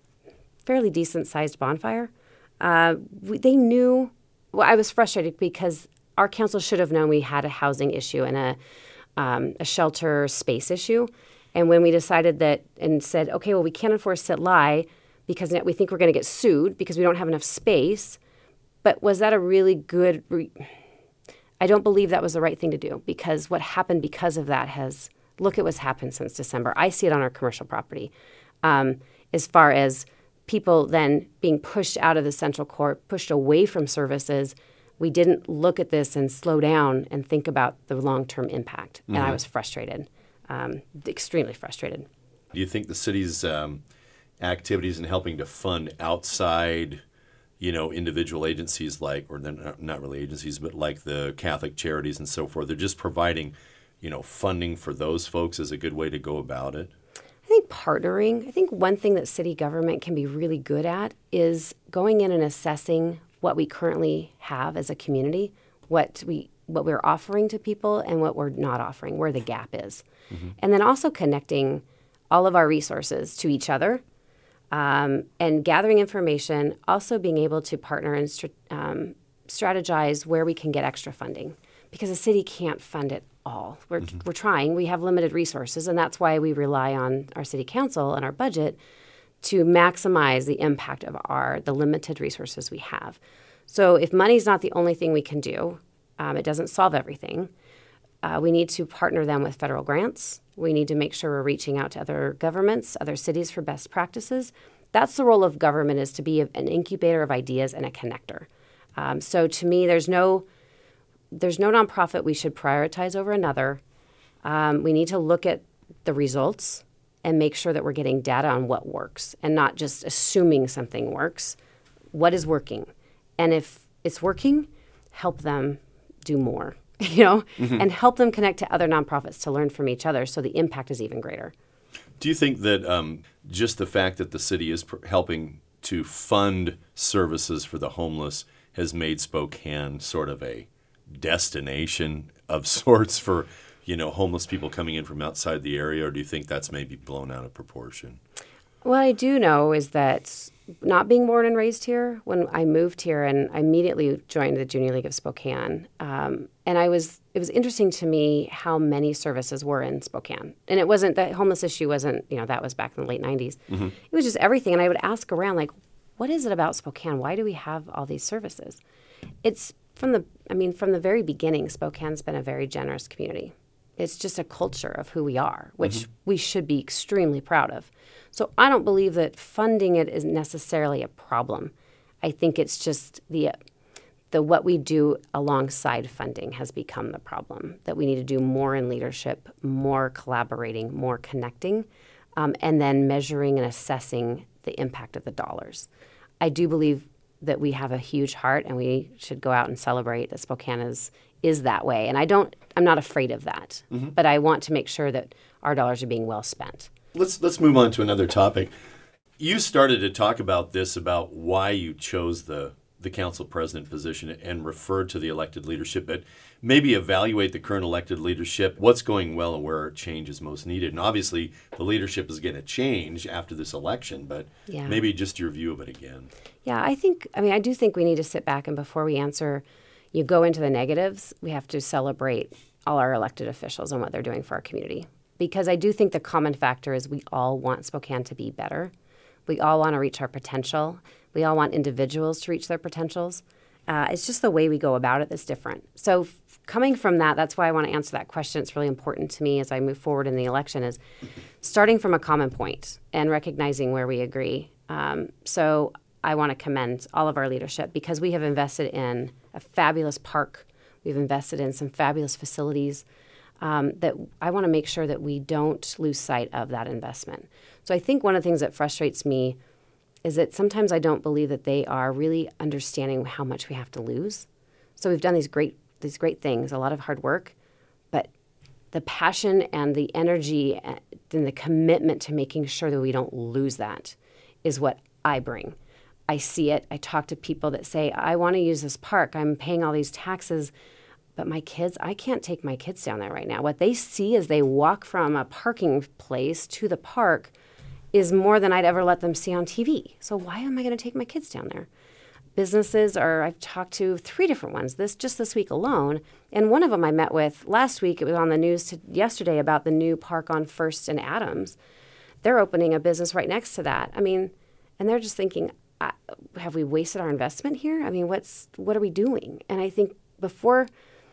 fairly decent-sized bonfire. Uh, we, they knew, well, I was frustrated because our council should have known we had a housing issue and a, um, a shelter space issue. And when we decided that and said, okay, well, we can't enforce sit-lie because we think we're going to get sued because we don't have enough space. But was that a really good... Re- I don't believe that was the right thing to do, because what happened because of that has, look at what's happened since December. I see it on our commercial property um, as far as people then being pushed out of the central court, pushed away from services. We didn't look at this and slow down and think about the long-term impact. Mm-hmm. And I was frustrated, um, extremely frustrated. Do you think the city's um, activities in helping to fund outside, you know, individual agencies like, or they're not really agencies, but like the Catholic Charities and so forth, they're just providing, you know, funding for those folks is a good way to go about it? I think partnering, I think one thing that city government can be really good at is going in and assessing what we currently have as a community, what we what we're offering to people and what we're not offering, where the gap is. Mm-hmm. And then also connecting all of our resources to each other um, and gathering information, also being able to partner and str- um, strategize where we can get extra funding, because the city can't fund it all. We're mm-hmm. we're trying. We have limited resources, and that's why we rely on our city council and our budget to maximize the impact of our the limited resources we have. So if money's not the only thing we can do, um, it doesn't solve everything. Uh, we need to partner them with federal grants. We need to make sure we're reaching out to other governments, other cities for best practices. That's the role of government, is to be an incubator of ideas and a connector. Um, so to me, there's no there's no nonprofit we should prioritize over another. Um, we need to look at the results and make sure that we're getting data on what works and not just assuming something works. What is working? And if it's working, help them do more, you know, mm-hmm. and help them connect to other nonprofits to learn from each other so the impact is even greater. Do you think that um, just the fact that the city is pr- helping to fund services for the homeless has made Spokane sort of a destination of sorts for, you know, homeless people coming in from outside the area, or do you think that's maybe blown out of proportion? What I do know is that not being born and raised here, when I moved here and I immediately joined the Junior League of Spokane, um, and I was it was interesting to me how many services were in Spokane. And it wasn't, the homeless issue wasn't, you know, that was back in the late nineties. Mm-hmm. It was just everything. And I would ask around, like, what is it about Spokane? Why do we have all these services? It's from the, I mean, from the very beginning, Spokane's been a very generous community. It's just a culture of who we are, which mm-hmm. we should be extremely proud of. So I don't believe that funding it is necessarily a problem. I think it's just the the what we do alongside funding has become the problem, that we need to do more in leadership, more collaborating, more connecting, um, and then measuring and assessing the impact of the dollars. I do believe that we have a huge heart and we should go out and celebrate that Spokane is, is that way. And I don't, I'm not afraid of that, mm-hmm. but I want to make sure that our dollars are being well spent. Let's let's move on to another topic. You started to talk about this, about why you chose the, the council president position and referred to the elected leadership, but maybe evaluate the current elected leadership, what's going well and where change is most needed. And obviously the leadership is going to change after this election, but yeah. maybe just your view of it again. Yeah, I think, I mean, I do think we need to sit back, and before we answer, you go into the negatives, we have to celebrate all our elected officials and what they're doing for our community. Because I do think the common factor is we all want Spokane to be better. We all want to reach our potential. We all want individuals to reach their potentials. Uh, it's just the way we go about it that's different. So f- coming from that, that's why I want to answer that question. It's really important to me as I move forward in the election, is starting from a common point and recognizing where we agree. Um, so I want to commend all of our leadership, because we have invested in a fabulous park. We've invested in some fabulous facilities. Um, that I want to make sure that we don't lose sight of that investment. So I think one of the things that frustrates me is that sometimes I don't believe that they are really understanding how much we have to lose. So we've done these great these great things, a lot of hard work, but the passion and the energy and the commitment to making sure that we don't lose that is what I bring. I see it. I talk to people that say, I want to use this park. I'm paying all these taxes. But my kids, I can't take my kids down there right now. What they see as they walk from a parking place to the park is more than I'd ever let them see on T V. So why am I going to take my kids down there? Businesses are, I've talked to three different ones this just this week alone. And one of them I met with last week, it was on the news to, yesterday about the new park on First and Adams. They're opening a business right next to that. I mean, and they're just thinking, uh, have we wasted our investment here? I mean, what's what are we doing? And I think before...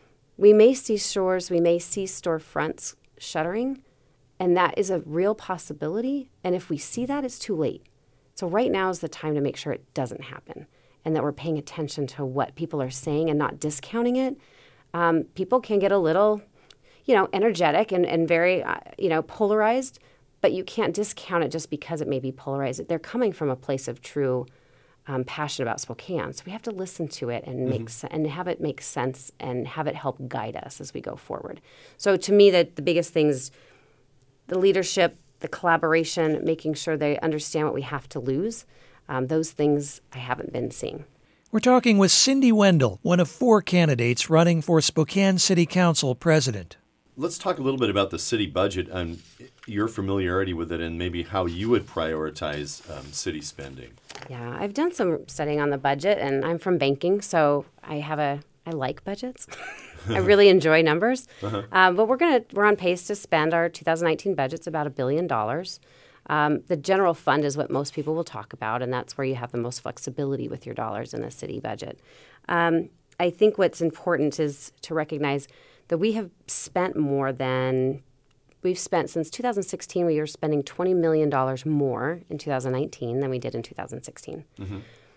We may see stores, we may see storefronts shuttering, and that is a real possibility. And if we see that, it's too late. So right now is the time to make sure it doesn't happen, and that we're paying attention to what people are saying and not discounting it. Um, people can get a little, you know, energetic and, and very, uh, you know, polarized, but you can't discount it just because it may be polarized. They're coming from a place of true Um, passion about Spokane. So we have to listen to it and make mm-hmm. se- and have it make sense and have it help guide us as we go forward. So to me, that the biggest things, the leadership, the collaboration, making sure they understand what we have to lose, um, those things I haven't been seeing. We're talking with Cindy Wendell, one of four candidates running for Spokane City Council president. Let's talk a little bit about the city budget and your familiarity with it, and maybe how you would prioritize um, city spending. Yeah, I've done some studying on the budget, and I'm from banking, so I have a I like budgets. I really enjoy numbers. Uh-huh. Um, but we're gonna we're on pace to spend our two thousand nineteen budget's about a billion dollars. Um, the general fund is what most people will talk about, and that's where you have the most flexibility with your dollars in the city budget. Um, I think what's important is to recognize that we have spent more than, we've spent since two thousand sixteen, we were spending twenty million dollars more in two thousand nineteen than we did in two thousand sixteen. Mm-hmm.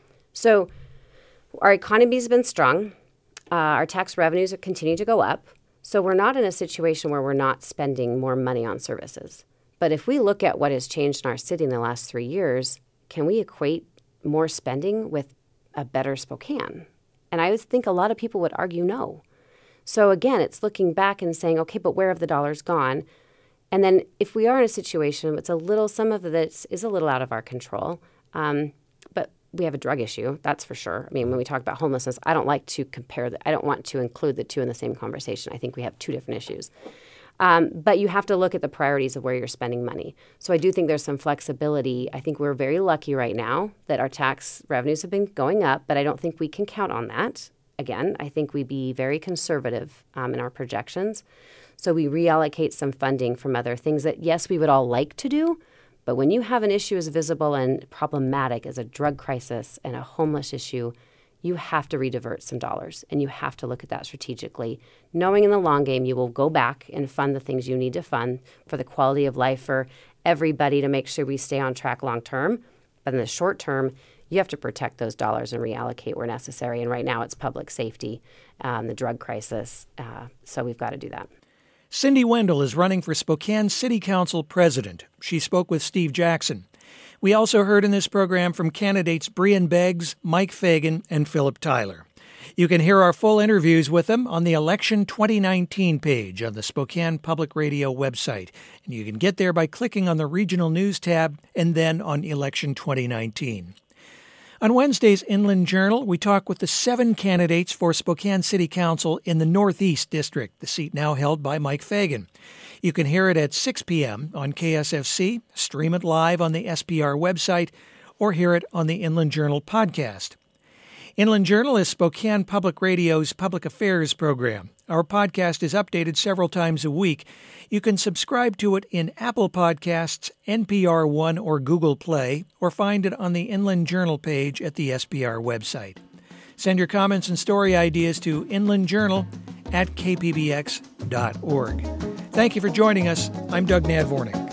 So our economy's been strong. Uh, our tax revenues are continue to go up. So we're not in a situation where we're not spending more money on services. But if we look at what has changed in our city in the last three years, can we equate more spending with a better Spokane? And I would think a lot of people would argue no. So again, it's looking back and saying, okay, but where have the dollars gone? And then if we are in a situation, it's a little, some of this is a little out of our control, um, but we have a drug issue, that's for sure. I mean, when we talk about homelessness, I don't like to compare, the, I don't want to include the two in the same conversation. I think we have two different issues. Um, but you have to look at the priorities of where you're spending money. So I do think there's some flexibility. I think we're very lucky right now that our tax revenues have been going up, but I don't think we can count on that. Again, I think we be very conservative um, in our projections. So we reallocate some funding from other things that, yes, we would all like to do, but when you have an issue as visible and problematic as a drug crisis and a homeless issue, you have to redivert some dollars, and you have to look at that strategically, knowing in the long game you will go back and fund the things you need to fund for the quality of life for everybody to make sure we stay on track long term. But in the short term, you have to protect those dollars and reallocate where necessary. And right now it's public safety, um, the drug crisis, uh, so we've got to do that. Cindy Wendell is running for Spokane City Council President. She spoke with Steve Jackson. We also heard in this program from candidates Brian Beggs, Mike Fagan, and Philip Tyler. You can hear our full interviews with them on the Election twenty nineteen page on the Spokane Public Radio website. And you can get there by clicking on the Regional News tab and then on Election twenty nineteen. On Wednesday's Inland Journal, we talk with the seven candidates for Spokane City Council in the Northeast District, the seat now held by Mike Fagan. You can hear it at six p.m. on K S F C, stream it live on the S P R website, or hear it on the Inland Journal podcast. Inland Journal is Spokane Public Radio's public affairs program. Our podcast is updated several times a week. You can subscribe to it in Apple Podcasts, N P R One, or Google Play, or find it on the Inland Journal page at the S P R website. Send your comments and story ideas to inlandjournal at k p b x dot org. Thank you for joining us. I'm Doug Nadvornik.